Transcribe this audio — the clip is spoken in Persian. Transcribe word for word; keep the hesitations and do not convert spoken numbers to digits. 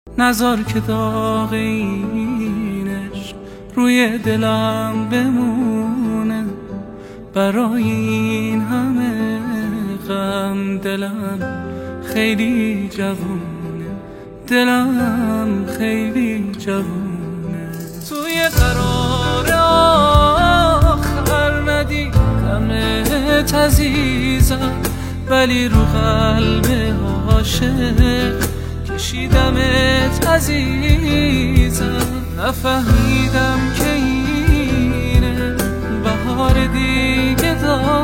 نذار که داغ اینش روی دلم بمونه، برای این همه غم دلم خیلی جوونه، دلم خیلی جوونه. توی قرار آخر ندیدمت عزیزم، ولی رو قلب عاشق کشیدمت عزیزم. نفهمیدم که اینه بهار دیگه دار